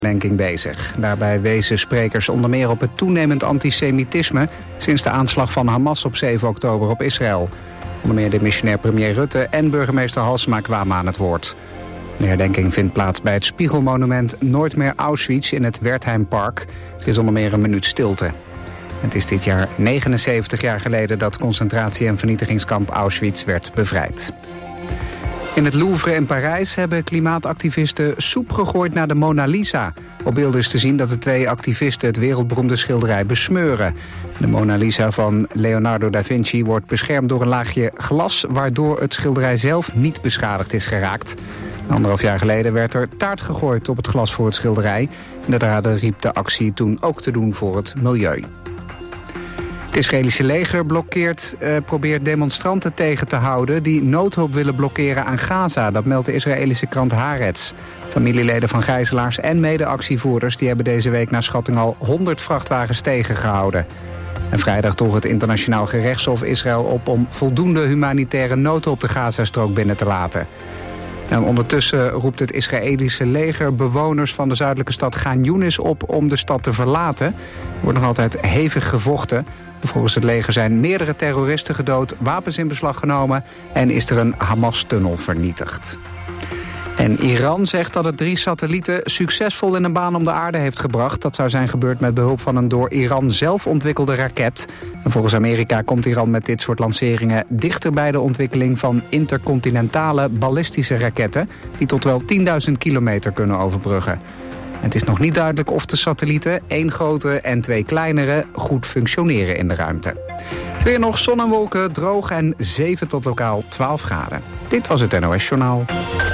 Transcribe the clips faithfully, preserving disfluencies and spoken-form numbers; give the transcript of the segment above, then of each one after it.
herdenking bezig. Daarbij wezen sprekers onder meer op het toenemend antisemitisme sinds de aanslag van Hamas op zeven oktober op Israël. Onder meer de missionair premier Rutte en burgemeester Halsema kwamen aan het woord. De herdenking vindt plaats bij het spiegelmonument Nooit meer Auschwitz in het Wertheimpark. Er is onder meer een minuut stilte. Het is dit jaar negenenzeventig jaar geleden dat concentratie- en vernietigingskamp Auschwitz werd bevrijd. In het Louvre in Parijs hebben klimaatactivisten soep gegooid naar de Mona Lisa. Op beelden is te zien dat de twee activisten het wereldberoemde schilderij besmeuren. De Mona Lisa van Leonardo da Vinci wordt beschermd door een laagje glas, waardoor het schilderij zelf niet beschadigd is geraakt. Anderhalf jaar geleden werd er taart gegooid op het glas voor het schilderij. En de dader riep de actie toen ook te doen voor het milieu. Het Israëlische leger blokkeert, eh, probeert demonstranten tegen te houden die noodhulp willen blokkeren aan Gaza. Dat meldt de Israëlische krant Haaretz. Familieleden van gijzelaars en mede-actievoerders die hebben deze week naar schatting al honderd vrachtwagens tegengehouden. En vrijdag droeg het internationaal gerechtshof Israël op om voldoende humanitaire noodhulp de Gazastrook binnen te laten. En ondertussen roept het Israëlische leger bewoners van de zuidelijke stad Gaan Younis op om de stad te verlaten. Er wordt nog altijd hevig gevochten. Volgens het leger zijn meerdere terroristen gedood, wapens in beslag genomen en is er een Hamas-tunnel vernietigd. En Iran zegt dat het drie satellieten succesvol in een baan om de aarde heeft gebracht. Dat zou zijn gebeurd met behulp van een door Iran zelf ontwikkelde raket. En volgens Amerika komt Iran met dit soort lanceringen dichter bij de ontwikkeling van intercontinentale ballistische raketten die tot wel tienduizend kilometer kunnen overbruggen. Het is nog niet duidelijk of de satellieten, één grote en twee kleinere, goed functioneren in de ruimte. Het weer nog, zon en wolken, droog en zeven tot lokaal twaalf graden. Dit was het N O S Journaal.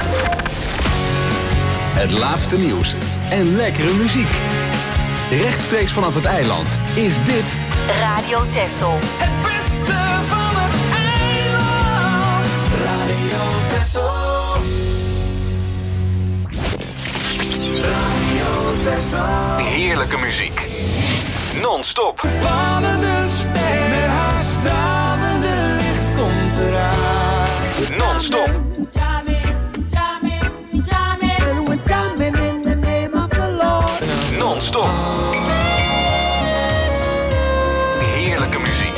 Het laatste nieuws en lekkere muziek. Rechtstreeks vanaf het eiland is dit Radio Texel. Het beste van het eiland. Radio Texel. Radio Texel. heerlijke muziek. Non-stop. Vallende ster met haar stralende licht komt eraan. Non-stop. Non-stop. Heerlijke muziek.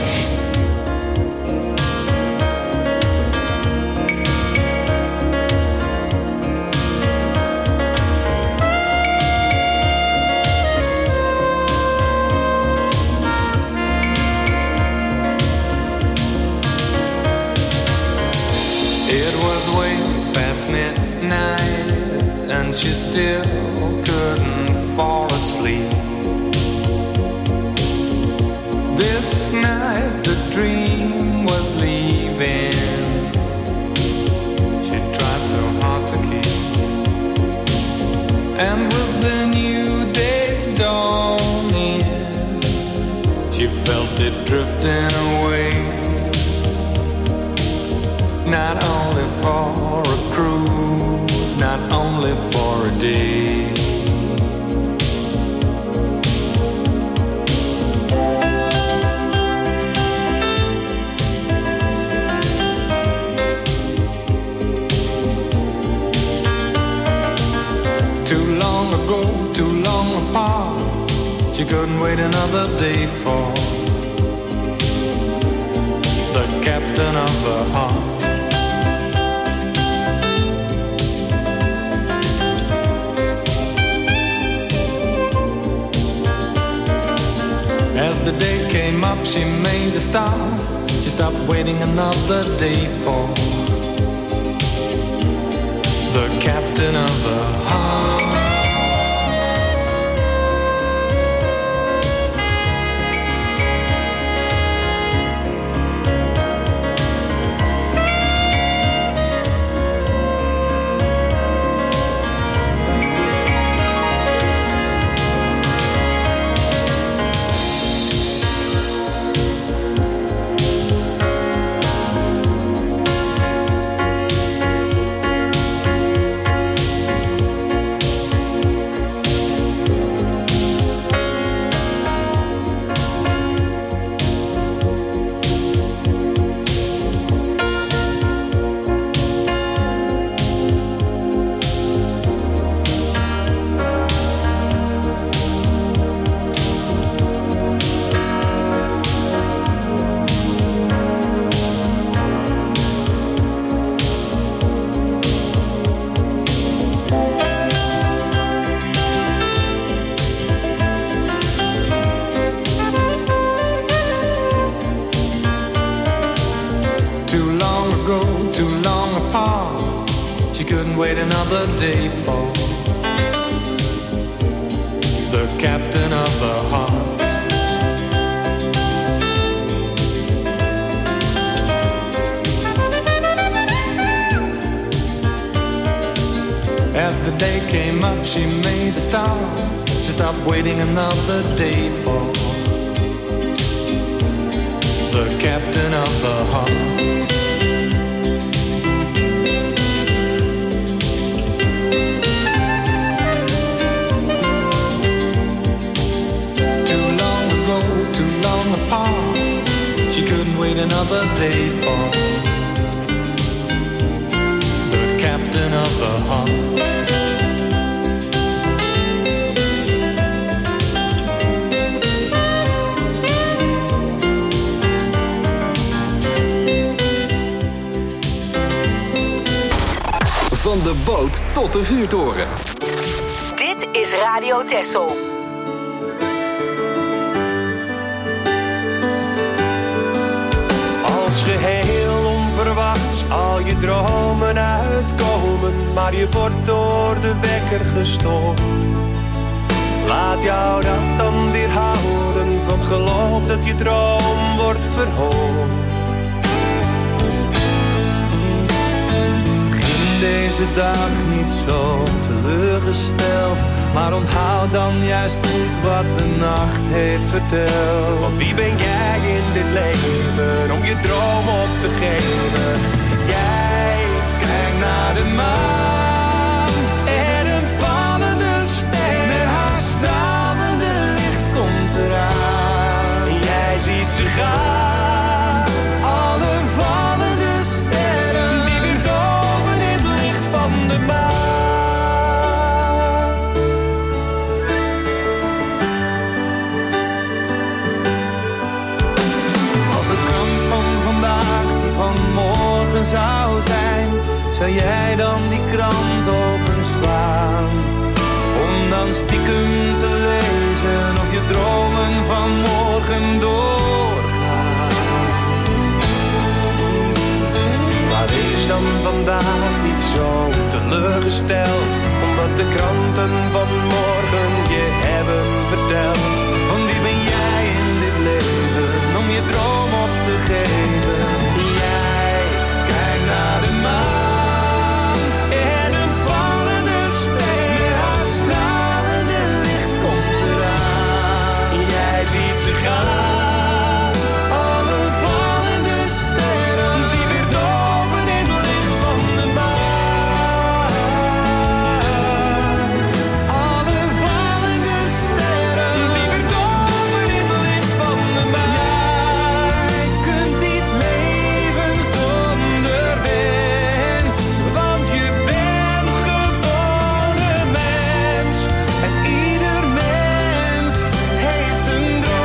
It was way past midnight and she still couldn't fall asleep. This night the dream was leaving. She tried so hard to keep. And with the new day's dawning, she felt it drifting away. Not only for a cruise, not only for a day. Too long ago, too long apart, she couldn't wait another day for the captain of her heart. As the day came up, she made a start. She stopped waiting another day for the captain of the heart. she couldn't wait another day for the captain of her heart. As the day came up, she made a start. She stopped waiting another day for the captain of her heart. Too long ago, too long apart, she couldn't wait another day for the captain of her heart. Van de boot tot de vuurtoren. Dit is Radio Texel. Als geheel onverwachts al je dromen uitkomen, maar je wordt door de wekker gestoord. Laat jou dat dan weer houden van het geloof dat je droom wordt verhoord. Deze dag niet zo teleurgesteld, maar onthoud dan juist goed wat de nacht heeft verteld. Want wie ben jij in dit leven om je droom op te geven? Jij kijkt naar de maan en een vallende ster. Met haar stralende licht komt eraan. En jij ziet ze gaan, alle vallende sterren die weer boven het licht van de maan. Als de krant van vandaag die van morgen zou zijn, zou jij dan die krant openslaan? Om dan stiekem te lezen of je dromen van morgen doorgaan. Maar wees dan vandaag niet zo teleurgesteld, omdat de kranten van morgen je hebben verteld. Want wie ben jij in dit leven om je droom op te geven? Jij kijkt naar de maan En een vallende ster, met haar stralende licht komt eraan. jij ziet ze gaan, Alle vallende sterren die weer doven in het licht van de maan. Alle vallende sterren Die weer doven in het licht van de maan. Jij kunt niet leven zonder wens, Want je bent gewoon een mens. en ieder mens heeft een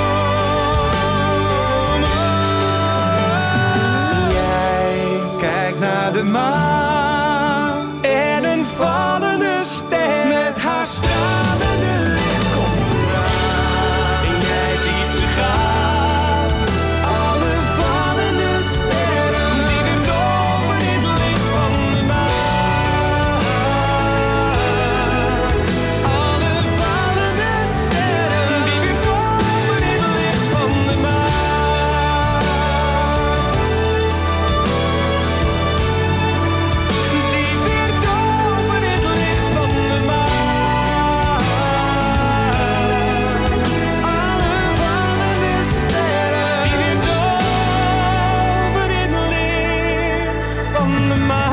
droom. Jij kijkt naar de maan En een vallende ster, met haar stralende licht komt eraan. en jij ziet ze gaan, Alle vallende sterren die weer doven in het licht van de maan. Alle vallende sterren Die weer doven in het licht van de maan. Die weer doven in het licht van de maan. Alle vallende sterren Die weer doven in het licht van de maan.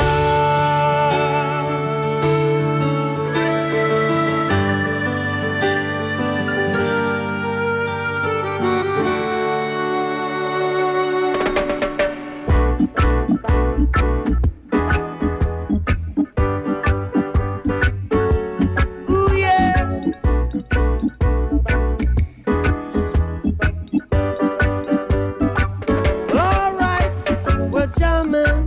Ooh yeah. Well, all right, we're jamming.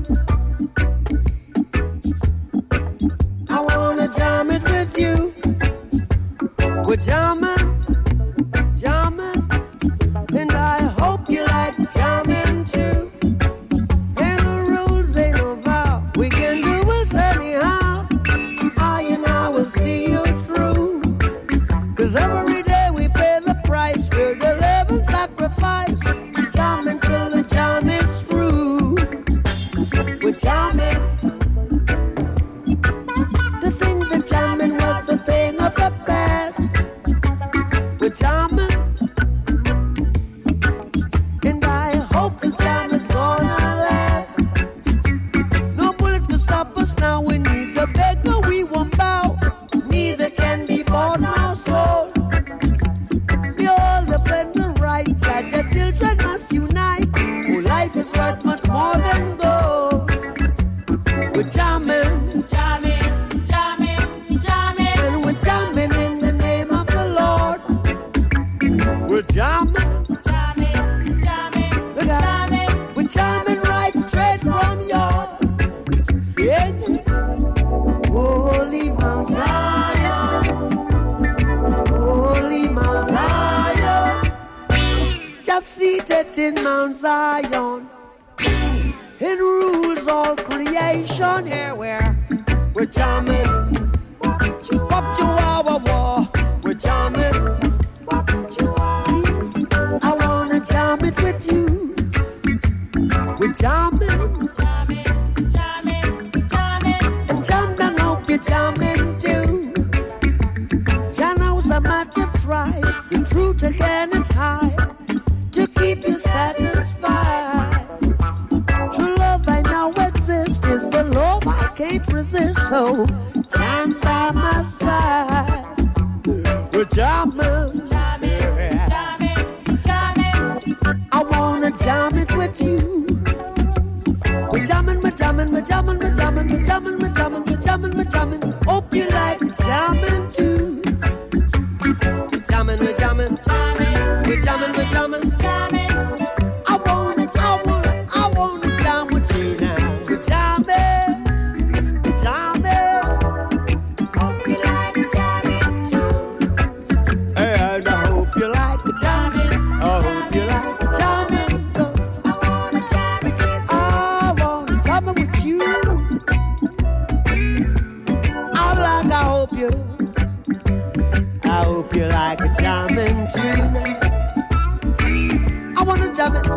I wanna jam it with you. We're jamming, jamming, and I hope you like jamming too. And the rules ain't no vow, we can do it anyhow. 'Cause every day we pay the price. We're the living sacrifice. We're jamming till the jam is through. We're jamming. To think that jamming was a thing of the past. We're jamming. And I hope this jam is gonna last. No bullet will stop us now. We need to beg, no we won't bow. Neither can be bought nor sold. We all defend the right. Judge our children must unite. Oh, life is worth much more than gold. We're jamming, jamming, jamming, jamming, and we're jamming in the name of the Lord. We're jamming, jamming, jamming, we're jamming, we're jamming right straight from your sing. Holy Mount Zion, Holy Mount Zion, just seated in Mount Zion. It rules all creation. Here we're, we're jamming. Up to our war, we're jamming. See, I wanna jam it with you. We're jamming, jamming, jamming, jamming. And jam down, hope you're jamming too. Jano's a matter of pride. The truth again is high. To keep you satisfied. True love I know exists is the love I can't resist. So jam by my side. We're jamming, jamming, jamming, jamming. I wanna jam it with you. We're jamming, we're jamming, we're jamming, we're jamming, we're jamming, we're jamming, we're jamming, we're jamming. Hope you like jamming too. We're jamming, we're jamming, we're jamming, we're jamming, jamming. I wanna, I wanna, I wanna jam with you now. We're jamming, we're jamming. Hope you like jamming too. And I hope you like the jamming. I hope you like the jamming. 'Cause I wanna jam with you. I wanna jam with you. I like, I hope you. I hope you like a jamming too. I wanna jam it.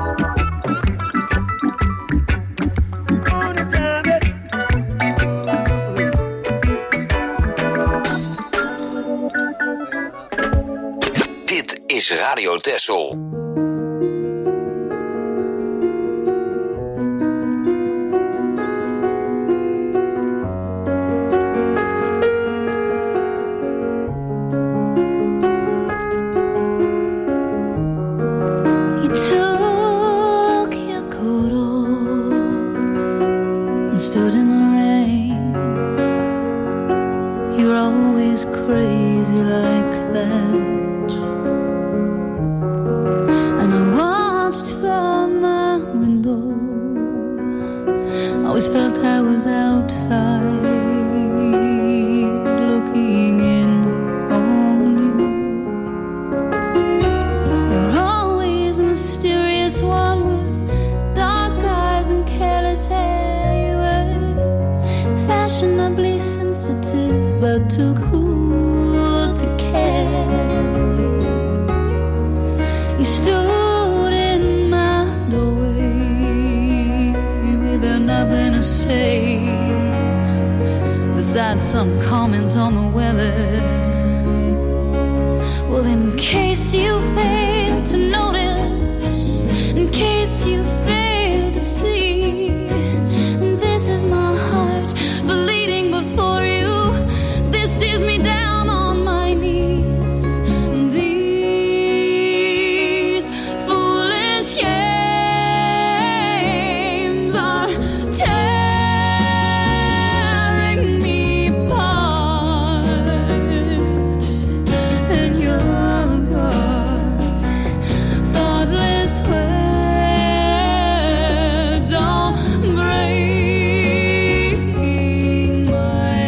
I wanna jam it. Dit is Radio Texel. You took your coat off and stood in the rain. You're always crazy like that. And I watched from my window. Always felt I was outside looking in on you. You're always the mysterious one with dark eyes and careless hair. You were fashionably sensitive but too cool to care. You stood in my doorway with nothing to say besides some comment on the weather. Well, in case you fail to notice, in case you fail to see, this is my heart bleeding before you. This is me down on my knees. These foolish games are tearing me apart, and your thoughtless words all break my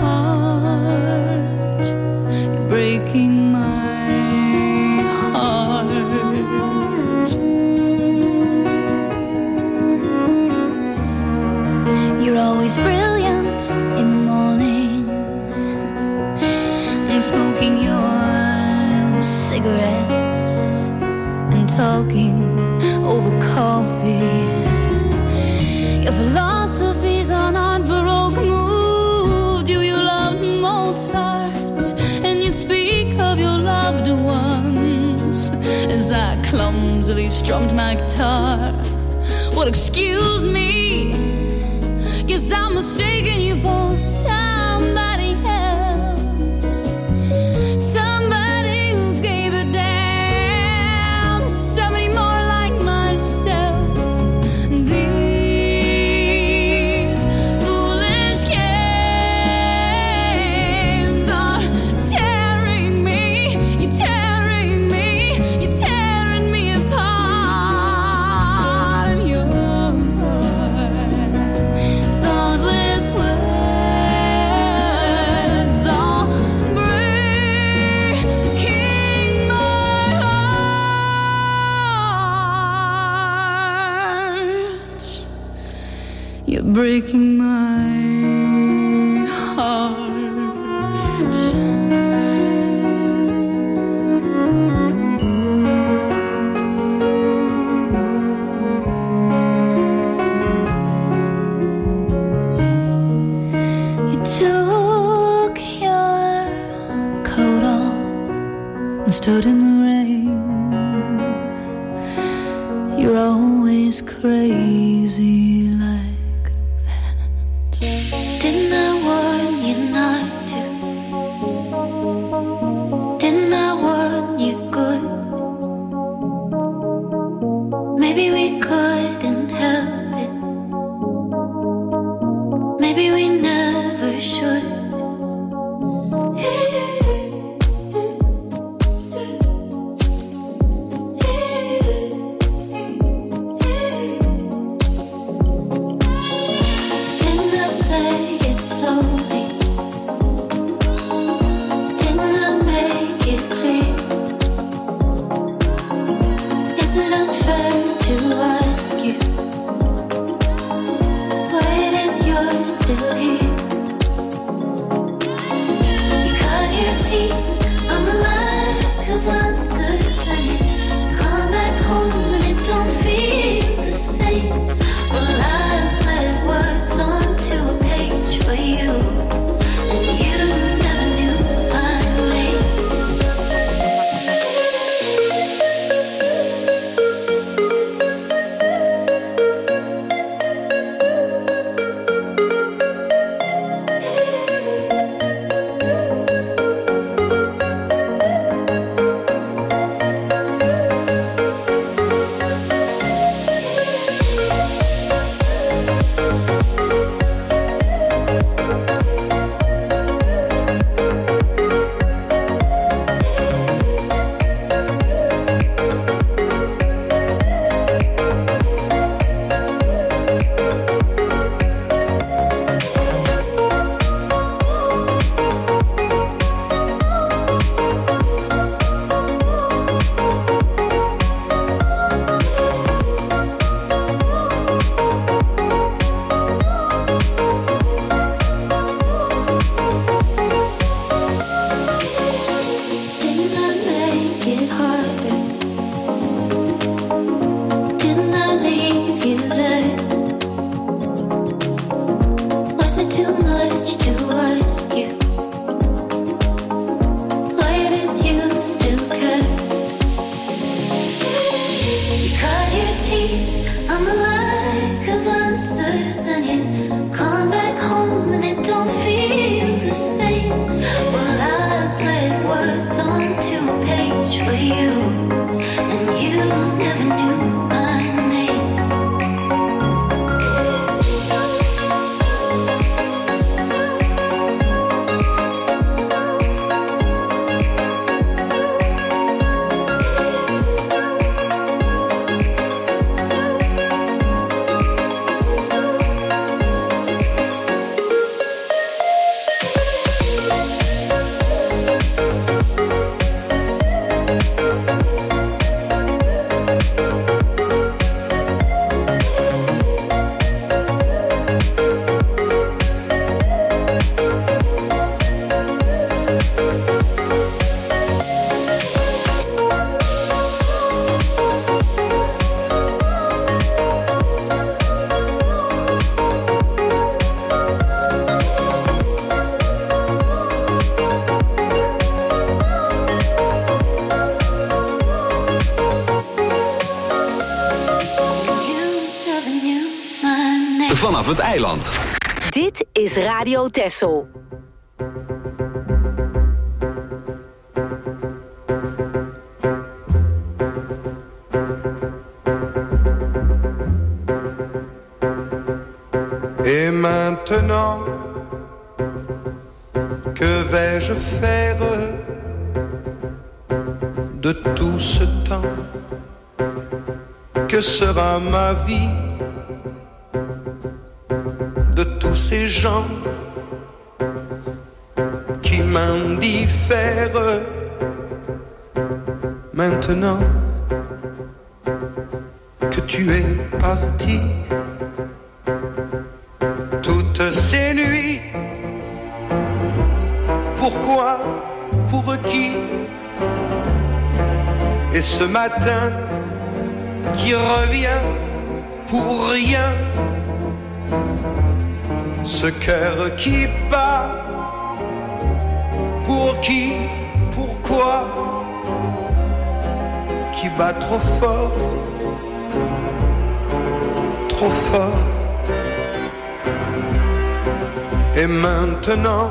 heart. You're breaking my heart. You're always brilliant in the morning and smoking your cigarettes and talking over coffee. Your philosophy's on art baroque move. Do you love Mozart? And you'd speak of your loved ones as I clumsily strummed my guitar. Well, excuse me, guess I'm mistaken you for somebody else. Somebody who gave a damn. Somebody more like myself. These foolish games are tearing me. You're tearing me. You're tearing me apart. And your thoughtless words are breaking my heart. You're breaking my heart. You took your coat off and stood in the rain. You're always crazy like that. Didn't I warn you not to? Didn't I warn you good? Maybe we couldn't help it. Maybe we never should. Didn't I say it slowly? Didn't I make it clear? Is it unfair to ask you why it is you're still here? You cut your teeth on the lack of answers and you come back home and it don't feel the same. Well, I put words onto a page for you, and you never knew my name. Didn't I make it harder? Didn't I leave you there? Was it too much to ask you why it is you still care? You cut your teeth on the lack of answers and you come back home and it don't feel the same. Well, I played words onto a page for you, and you never knew my name. vanaf het eiland. Dit is Radio Texel. Et maintenant, que vais-je faire de tout ce temps? Que sera ma vie de tous ces gens qui m'indiffèrent? Maintenant que tu es parti, toutes ces nuits, pourquoi, pour qui? Et ce matin qui revient pour rien, ce cœur qui bat, pour qui, pourquoi, qui bat trop fort, trop fort. Et maintenant,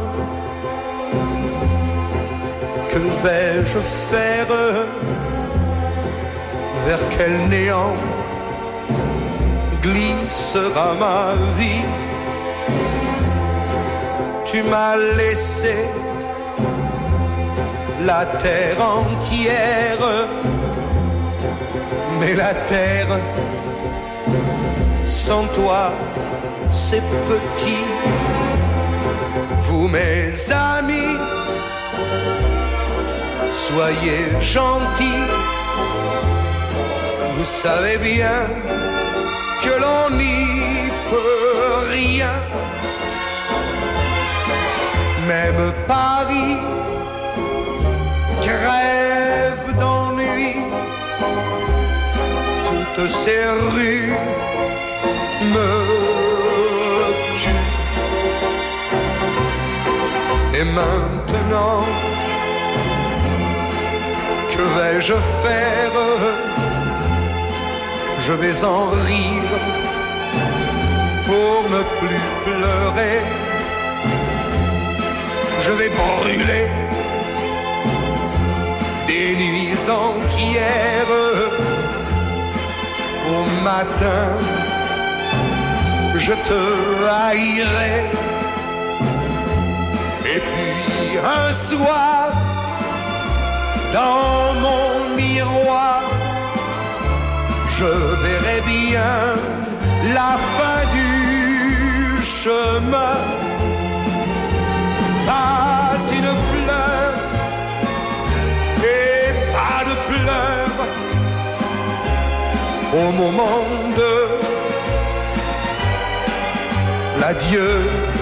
que vais-je faire? Vers quel néant glissera ma vie? Tu m'as laissé la terre entière, mais la terre sans toi c'est petit. Vous mes amis, soyez gentils. Vous savez bien que l'on n'y peut rien. Même Paris crève d'ennui. Toutes ces rues me tuent. Et maintenant, que vais-je faire? Je vais en rire pour ne plus pleurer. Je vais brûler des nuits entières. Au matin, je te haïrai. Et puis un soir, dans mon miroir, je verrai bien la fin du chemin. Pas une fleur et pas de pleurs au moment de l'adieu.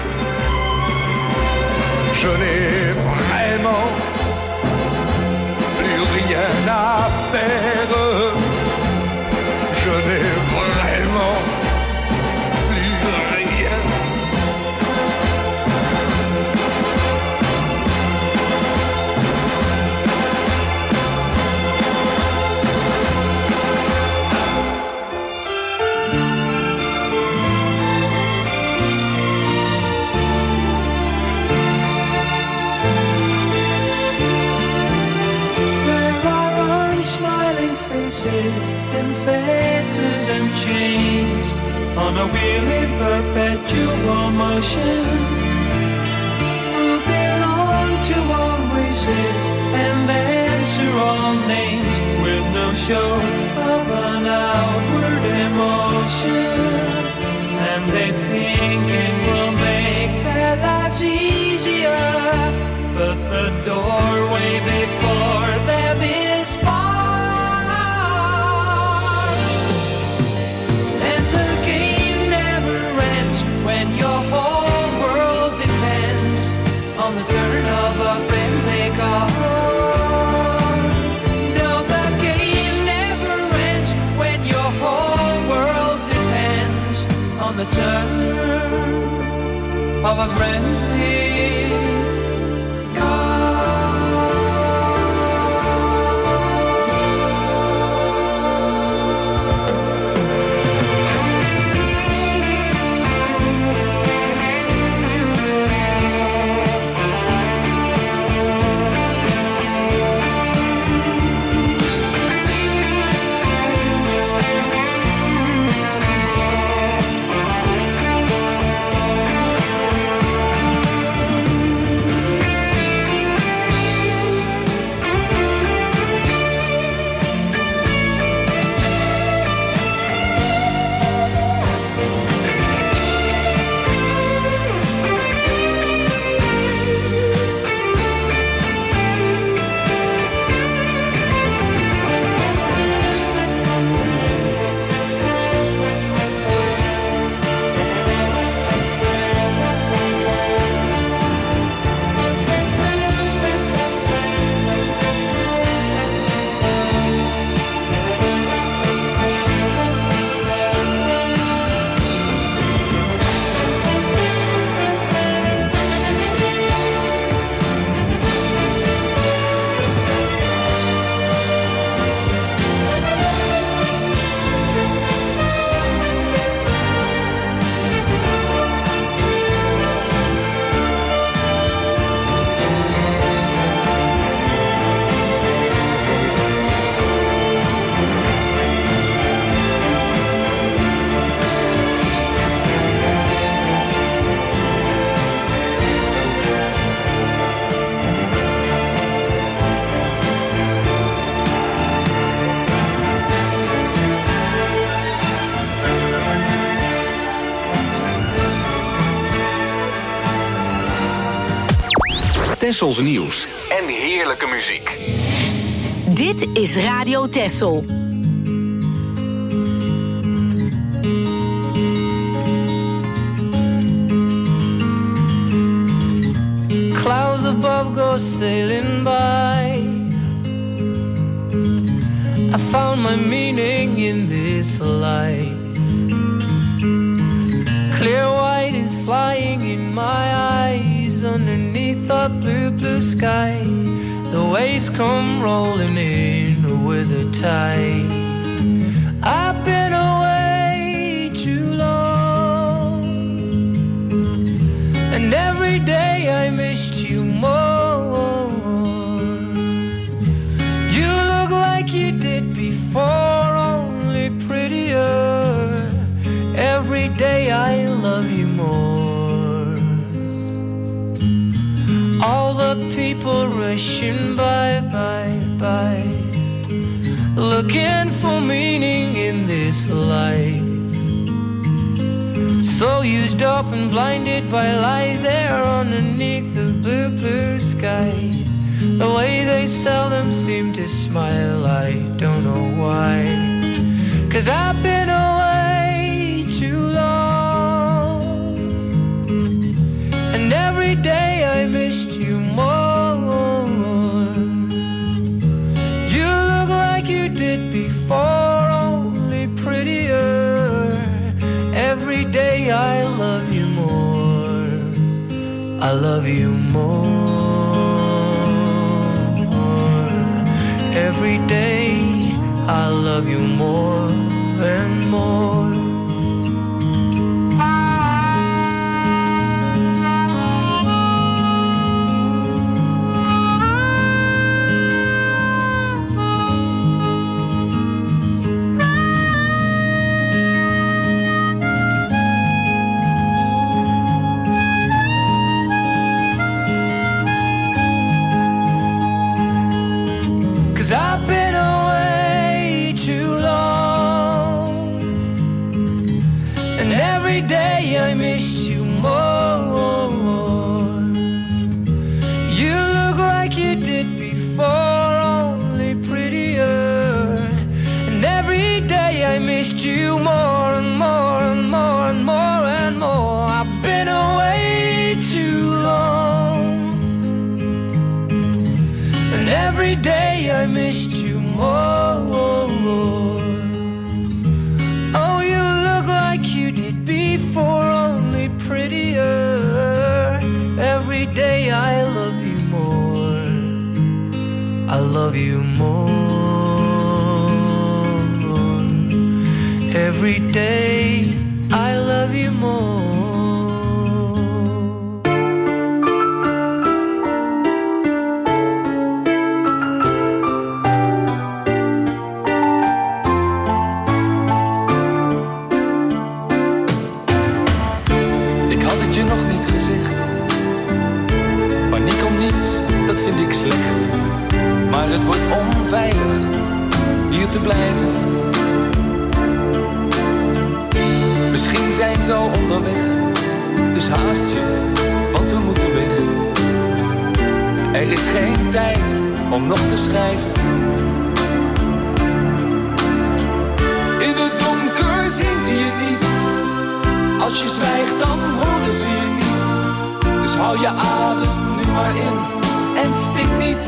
Je n'ai vraiment plus rien à faire. Je n'ai vraiment plus rien. In fetters and chains, on a weary perpetual motion, who belong to all races and answer all names with no show of an outward emotion. And they think it will make their lives easier, but the doorway before them is barred. On the turn of a friendly card. No, the game never ends when your whole world depends on the turn of a friendly card. Tessels nieuws en heerlijke muziek. Dit is Radio Tessel. Clouds above go sailing by. I found my meaning in this life. Clear white is flying in my eyes underneath the blue, blue sky. The waves come rolling in with a tide. I've been away too long, and every day I missed you more. You look like you did before, only prettier. Every day I love you more. All the people rushing by, by, by, looking for meaning in this life. So used up and blinded by lies there underneath the blue, blue sky. The way they seldom seem to smile, I don't know why. 'Cause I've been away too long, and every day I missed you more. You look like you did before, only prettier. Every day I love you more. I love you more. Every day I love you more and more. I've been away too long, and every day I missed you more. You look like you did before, only prettier. And every day I missed you more and more and more and more and more. I've been away too long, and every day I missed you more. Oh, you look like you did before, only prettier. Every day I love you more. I love you more. Every day I love you more. Dat vind ik slecht, maar het wordt onveilig hier te blijven. Misschien zijn ze al onderweg, dus haast je, want we moeten weg. Er is geen tijd om nog te schrijven. In het donker zien ze je niet, als je zwijgt dan horen ze je niet. Dus hou je adem nu maar in en stik niet.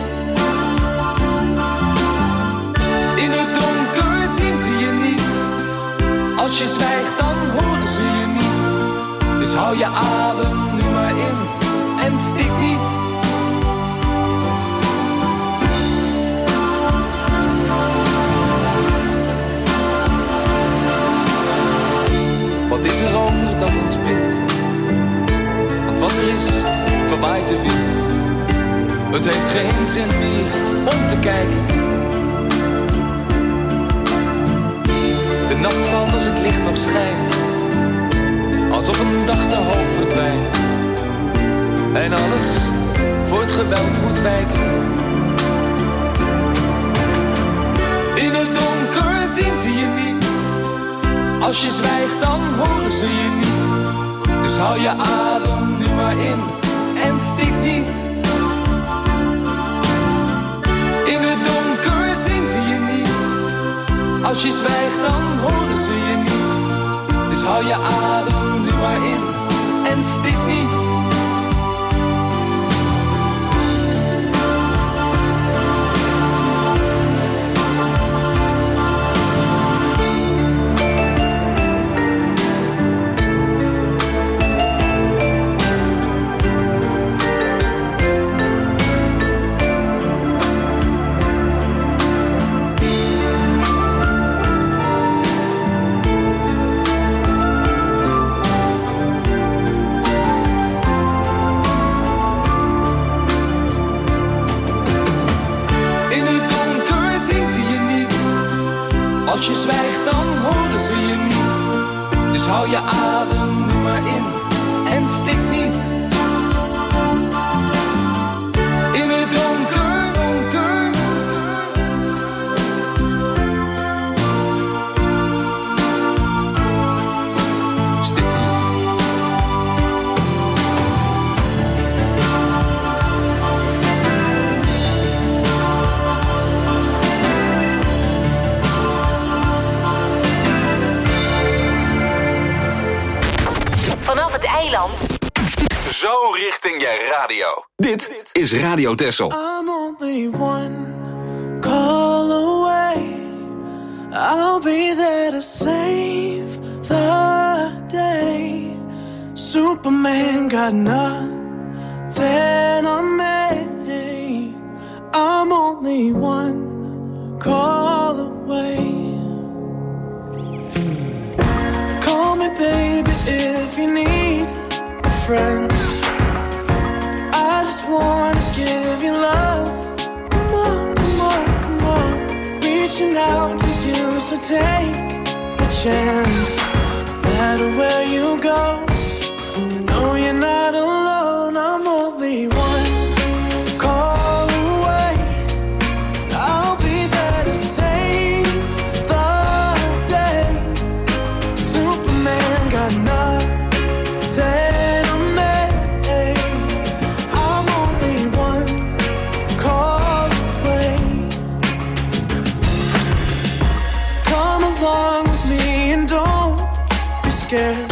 In het donker zien ze je niet, als je zwijgt dan horen ze je niet. Dus hou je adem nu maar in en stik niet. Wat is er over dat ons bindt? Want wat er is, verwaait de wind. Het heeft geen zin meer om te kijken. De nacht valt als het licht nog schijnt, als op een dag de hoop verdwijnt. En alles voor het geweld moet wijken. In het donker zien ze je niet, als je zwijgt dan horen ze je niet. Dus hou je adem nu maar in en stik niet. Als je zwijgt dan horen ze je niet. Dus hou je adem nu maar in en stik niet. Als je zwijgt dan horen ze je niet. Dus hou je adem nu maar in en stik niet. In het donker, donker. Stik niet. Vanaf het eiland. Zo richting je radio. Dit is Radio Texel. I'm only one call away. I'll be there to save the day. Superman got nothing on me. I'm only one call away. Call me baby if you need a friend. I just wanna give you love. Come on, come on, come on. Reaching out to you, so take a chance. No matter where you go, you know you're not alone. I'm only one call away. I'll be there to save the day. Superman got nothing on me. I'm only one call away. Come along with me and don't be scared.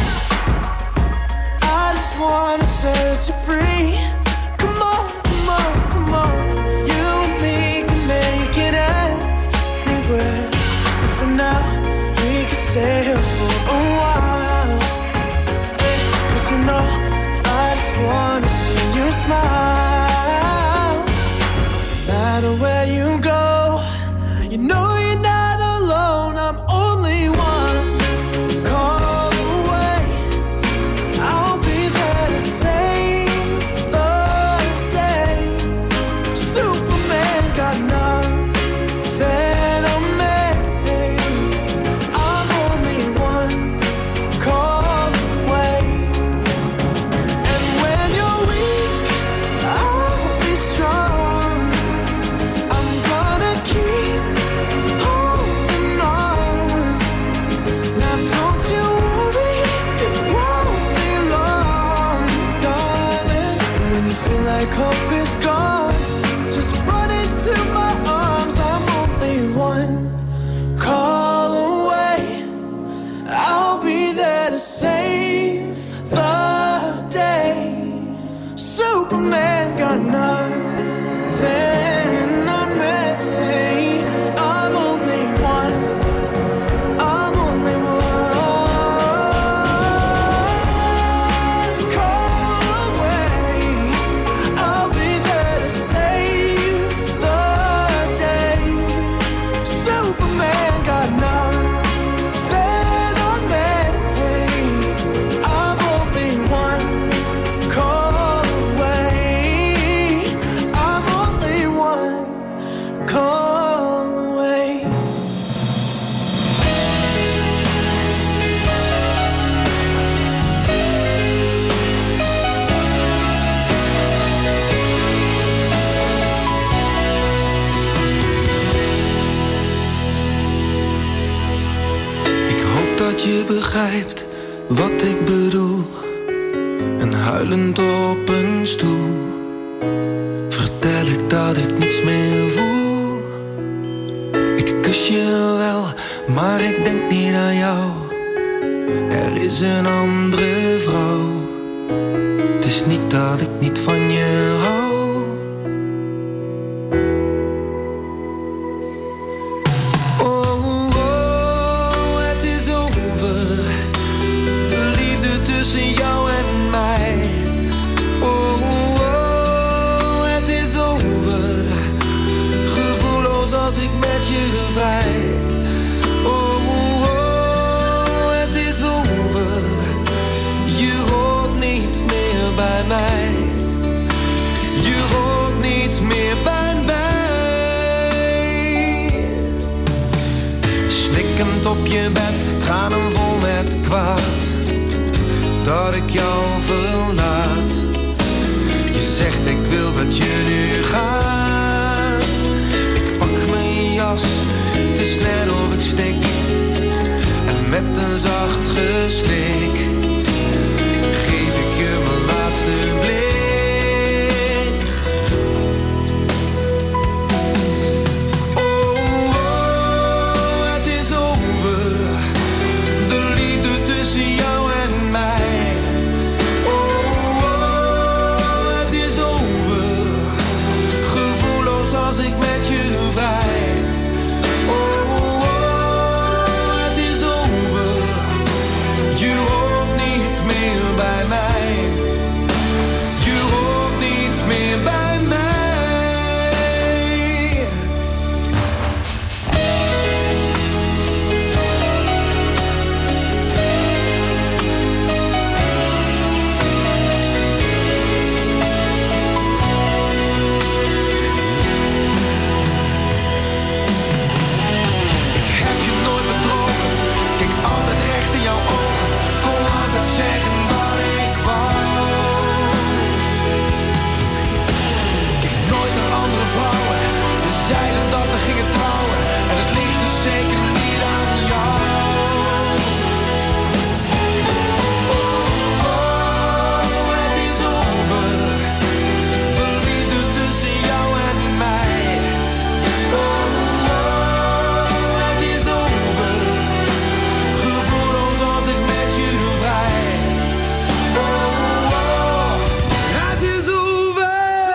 I just wanna set you free. Come on, come on, come on. You and me can make it anywhere. And for now, we can stay here for a while. Cause you know, I just wanna see you smile. No matter where you go, you know you're not alone. I'm only one call away. I'll be there to save the day. Superman got nothing on me. I'm only one call away. And when you're weak, I'll be strong. I'm gonna keep holding on. Now don't you worry, it won't be long, darling. And when you feel like hope is gone, just run into my arms. I'm only one call away. I'll be there to save the day. Superman got nothing on me. I'm only one. I'm only one call away. I'll be there to save the day. Superman got nothing on me. I'm only one call away. I'm only one call away. Ik hoop dat je begrijpt wat ik bedoel. En huilend op een stoel vertel ik dat ik niets meer voel. Ik kus je wel, maar ik denk niet aan jou. Er is een andere vrouw. Het is niet dat ik niet van je hou. Oh, oh, het is over. De liefde tussen jou en mij. Oh, oh, het is over. Gevoelloos als ik met je vrij. Oh, oh, het is over. Je hoort niet meer bij mij. Je hoort niet meer bij mij. Snikkend op je bed, tranen vol met kwaad. Dat ik jou verlaat. Je zegt ik wil dat je nu gaat. Ik pak mijn jas, het is net of ik stik. En met een zacht gesnik geef ik je mijn laatste blik. Oh, oh, het is over. De liefde tussen jou en mij. Oh, oh, het is over. Gevoelloos als ik met je vrij. Oh, oh, het is over. Je hoort niet meer bij mij. Je hoort niet meer bij mij. Ik heb je nooit bedrogen. Kijk altijd recht in jouw ogen. Kon altijd zeggen wat ik wou. Ik nooit naar andere vrouwen. We zeiden dat we gingen trouwen. En het ligt dus zeker niet aan jou. Oh, oh, het is over. De liefde tussen jou en mij. Oh, oh, het is over. Gevoelloos als ik met je vrij. Oh, oh, het is over.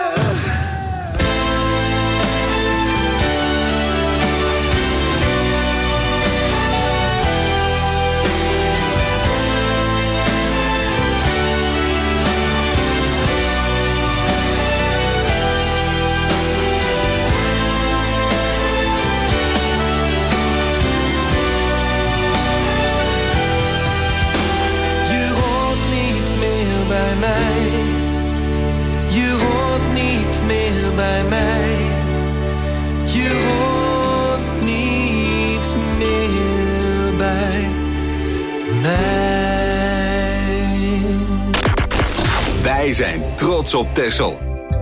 Je hoort niet meer bij mij. Je hoort niet meer bij mij. Je hoort niet meer bij mij. Wij zijn trots op Texel.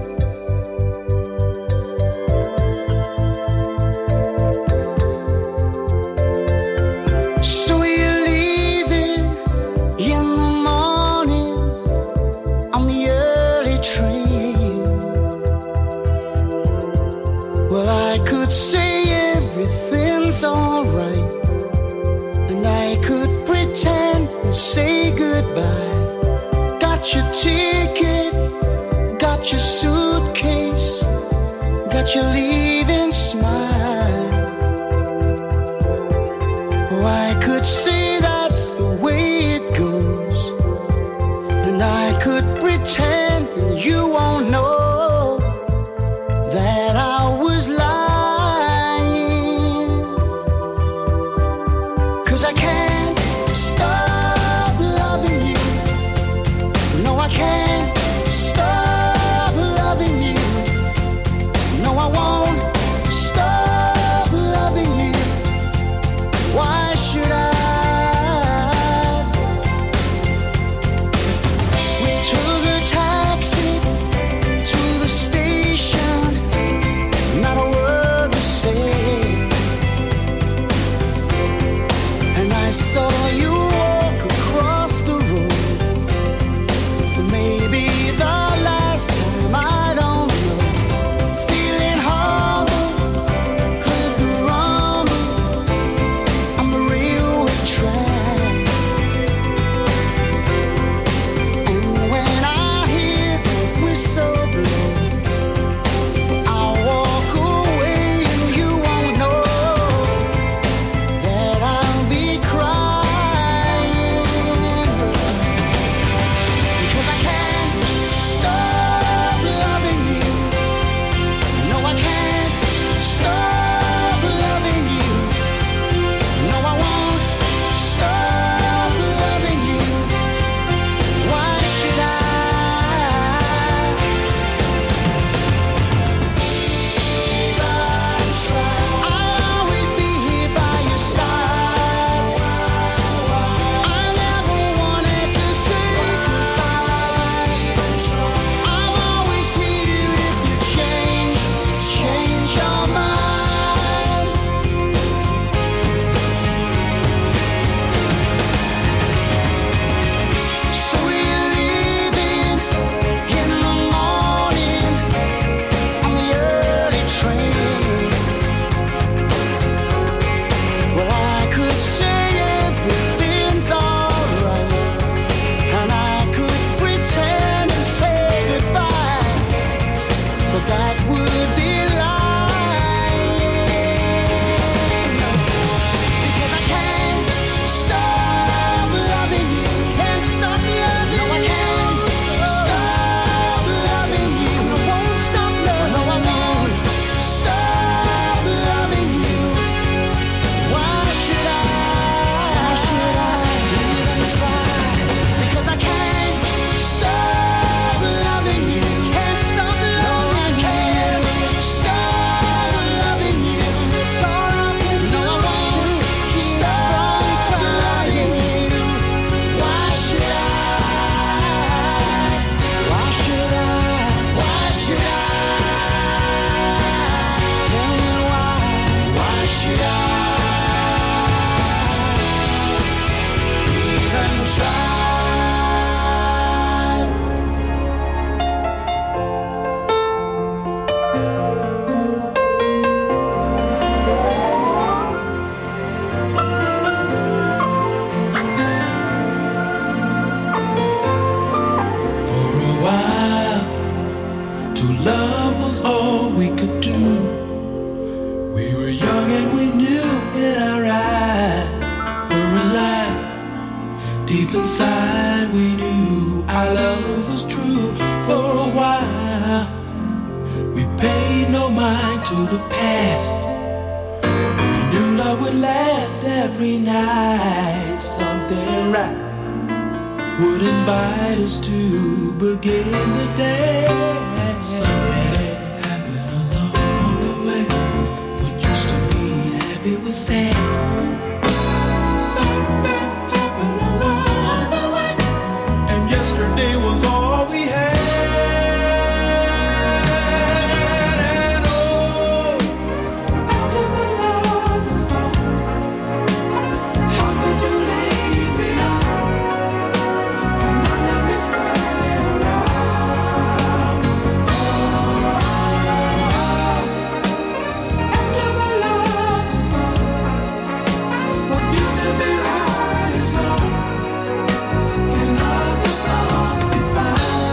So you're leaving in the morning on the early train. Well, I could say everything's alright, and I could pretend to say goodbye. Got your ticket, got your suitcase, got your leaving smile. Oh, I could say that's the way it goes, and I could pretend you won't know that I was lying. 'Cause I can't stop loving you. No, I can't stop loving you. No, I won't stop loving you. Why should I? were young and we knew in our eyes were alive. Deep inside we knew our love was true. For a while we paid no mind to the past. We knew love would last every night. Something right would invite us to begin the day. Something happened along the way. What used to be happy was sad. Something happened along the way, and yesterday was all we had. And oh, after the love was gone, how could you leave me on? And not let me stay around. Oh, after the love is gone, what used to be right is wrong. Can love that's lost be found?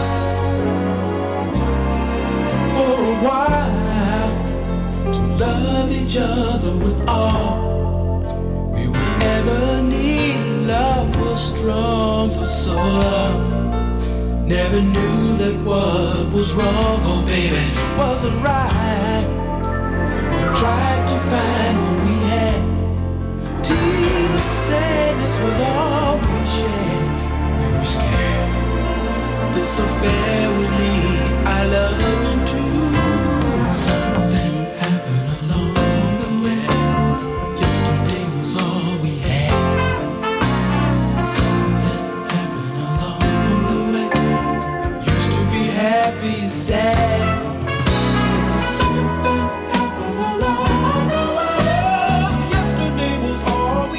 For a while, to love each other with all we would ever need. Love was strong for so long. Never knew that what was wrong, oh baby, wasn't right. We tried to find what we had. Till sadness was all we shared. We were scared this affair would lead our love into something happened along the way. Yesterday was all we had. Something happened along the way. Used to be happy, sad. Something happened along the way. Yesterday was all we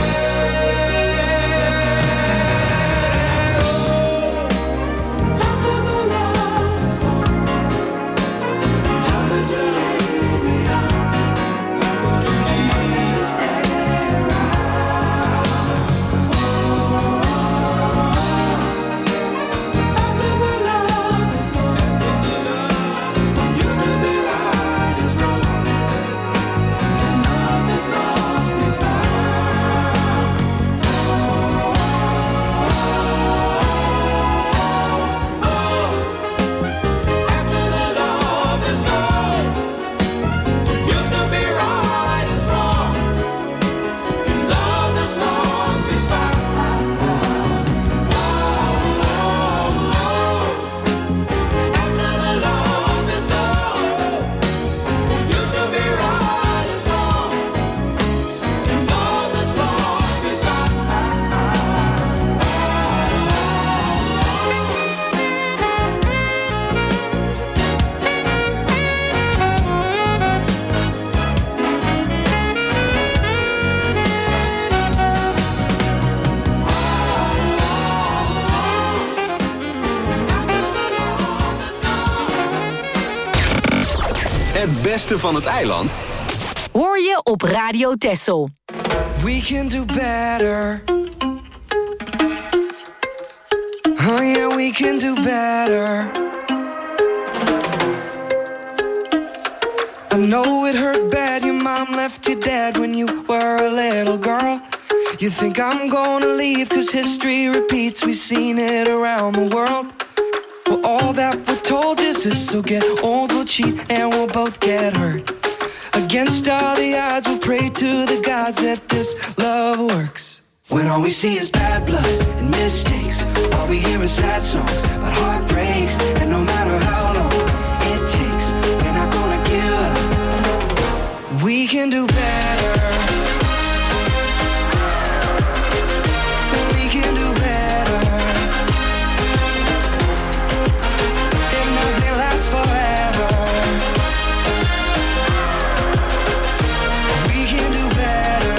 had. Oh, after the love is gone, how could you leave me on? How could you leave me stay around? Oh, after the love is gone, what used to be right is wrong. Can love that's lost be found? Oh, after the love is gone, what used to be right is wrong. Can love that's lost be found? After the love is gone, what used to be right is wrong. Can love that's lost be found? Het beste van het eiland Hoor je op Radio Texel. We can do better. Oh yeah, we can do better. I know it hurt bad, your mom left you dead when you were a little girl. You think I'm gonna leave cause history repeats, we've seen it around the world. Well, all that we're told is this, so get old, we'll cheat, and we'll both get hurt. Against all the odds, we'll pray to the gods that this love works. When all we see is bad blood and mistakes, all we hear is sad songs about heartbreaks. And no matter how long it takes, we're not gonna give up. We can do better. We can do better. If nothing lasts forever, we can do better.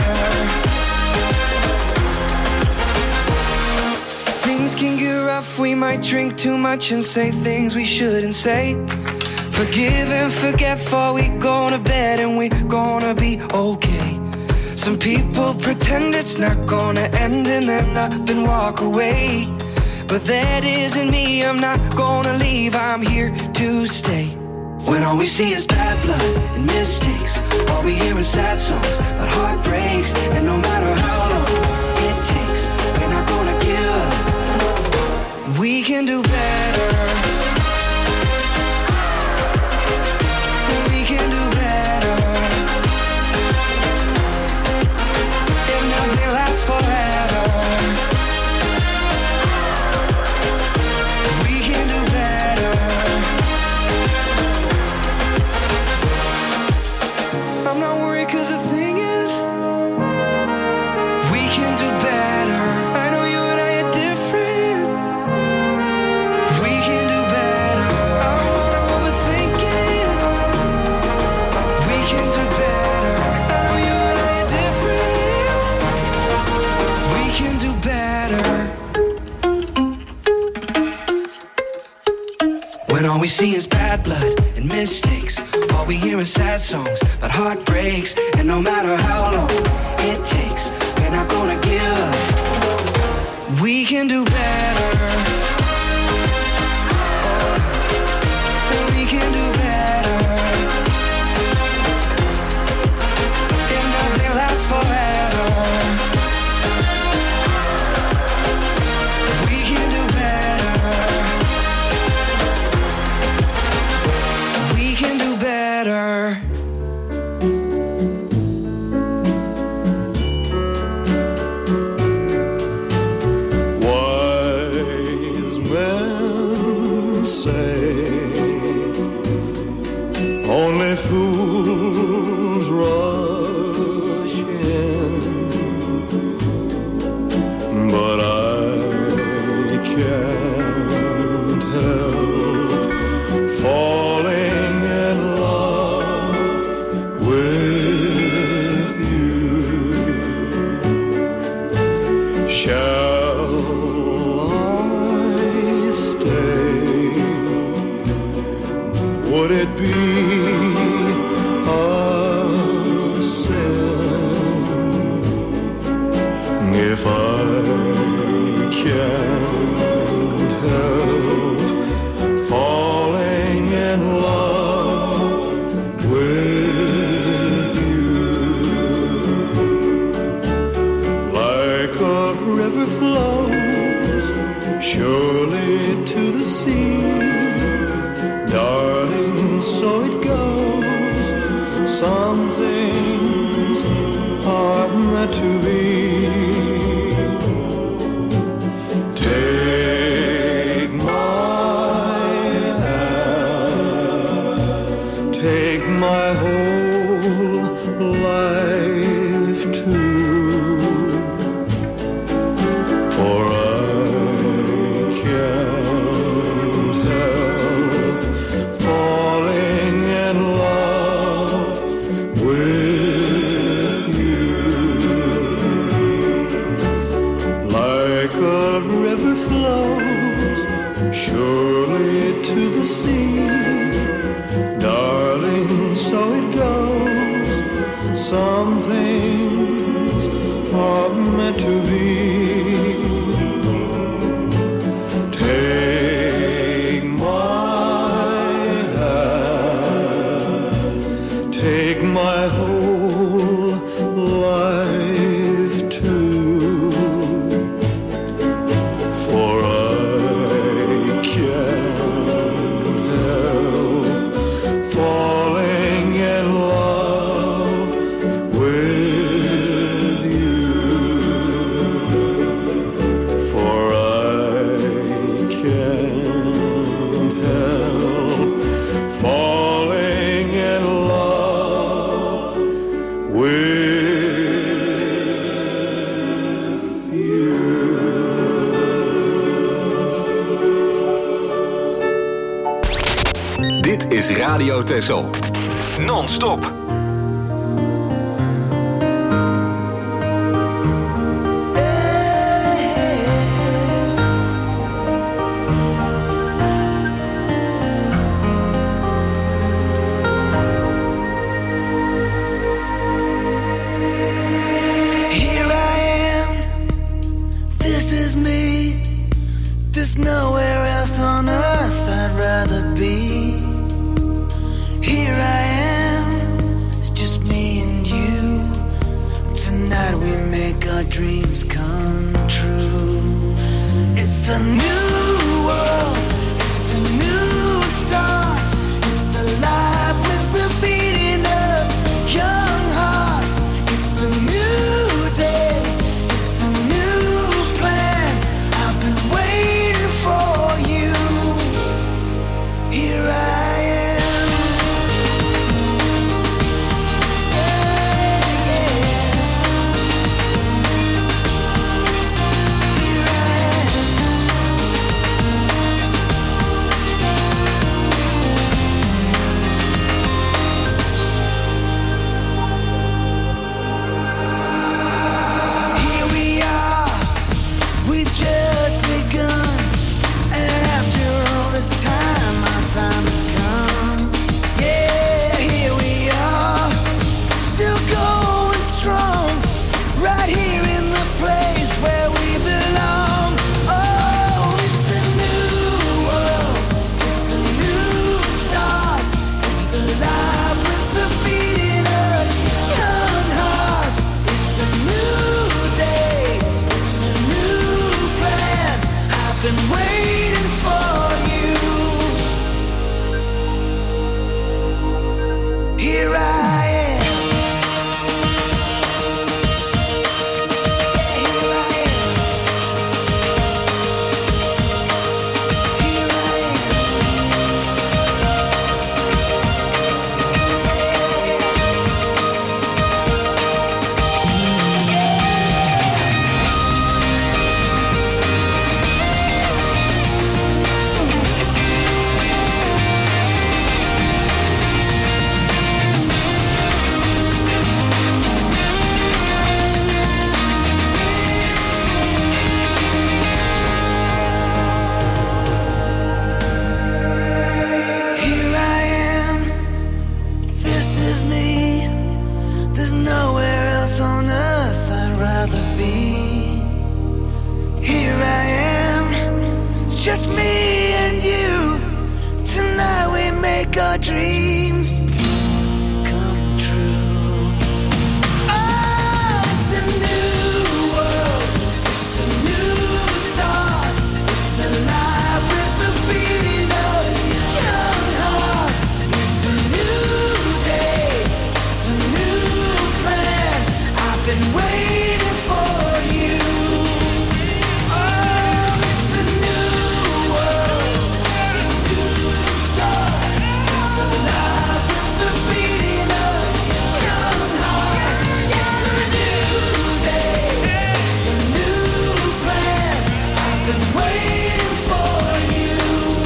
Things can get rough, we might drink too much and say things we shouldn't say. Forgive and forget before we go to bed, and we're gonna be okay. Some people pretend it's not gonna end and then up and walk away. But that isn't me, I'm not gonna leave, I'm here to stay. When all we see is bad blood and mistakes, all we hear is sad songs about heartbreaks. And no matter how long it takes, we're not gonna give up. We can do better. We can do better. If nothing lasts forever, we can do better. I'm not worried 'cause the thing is, we can do better. I know you and I are different. We can do better. I don't wanna overthink it. We can do better. I know you and I are different. We can do better. When all we see is bad blood and mistakes, all we hear is sad songs about heartbreaks. And no matter how long it takes, we're not gonna give up. We can do better. We can do better. If nothing lasts forever, we can do better. We can do better. Wise men say only fools rush in, but I can't help falling in love with you. Shall I stay? Would it be a sin if I can't help falling in love with you? Like a river flows surely to the sea, darling, so it goes. Some things are meant to be. Take my hand, take my whole life too, for I can't help falling in love with you. Like a river flows surely to the sea, darling, so it goes. Some things are meant to be. Take my hand, take my whole life too, for I can't help falling in love with you. For I can't help falling in love with you. Dit is Radio Texel. Non-stop. Here I am, this is me. There's nowhere else on earth I'd rather be. our dreams come true. It's a new world, it's a new start. It's a life with the beating of young hearts. It's a new day, it's a new plan. I've been waiting for you. Here I am. Yeah, yeah. Here I am. Here we are, we've just begun. And after all this time, our time has come. Yeah, here we are, still going strong. Right here in the place where we belong. Oh, it's a new world, it's a new start. It's alive with the beating of young hearts. It's a new day, it's a new plan. I've been waiting for you. Here I am. Yeah, here I am. Here I Here I am, this is me. There's nowhere else on earth I'd rather be. Here I am, it's just me and you. Tonight we make our dreams come true. Oh, it's a new world, it's a new start. It's alive with the beating of young hearts. It's a new day, it's a new plan. I've been waiting for you. Oh, it's a new world, it's a new start. It's alive with the beating of young hearts. It's a new day, it's a new plan. I've been waiting for you.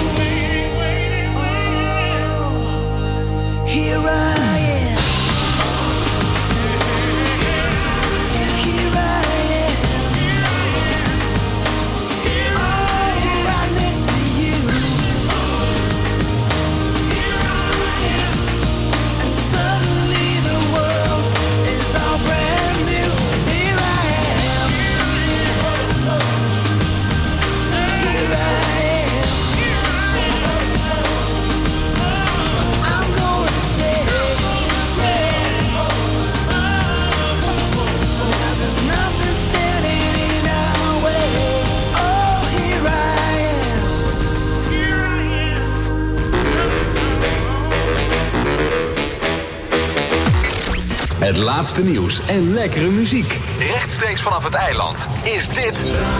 Oh, here I am. Here I am. Oh, right next to you. And suddenly the world is all brand new. Here I am. Here I am. I'm gonna stay. Now there's nothing standing in our way. Oh, here I am. Here I am. Het laatste nieuws en lekkere muziek. Rechtstreeks vanaf het eiland is dit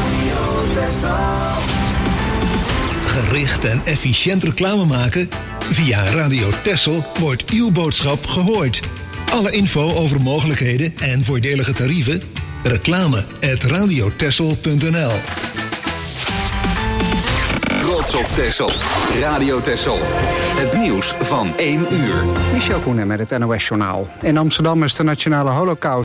Gericht en efficiënt reclame maken? Via Radio Texel wordt uw boodschap gehoord. Alle info over mogelijkheden en voordelige tarieven? Reclame at radiotexel punt n l. Trots op Texel. Radio Texel. Het nieuws van één uur. Michel Koenen met het N O S-journaal. In Amsterdam is de Nationale Holocaust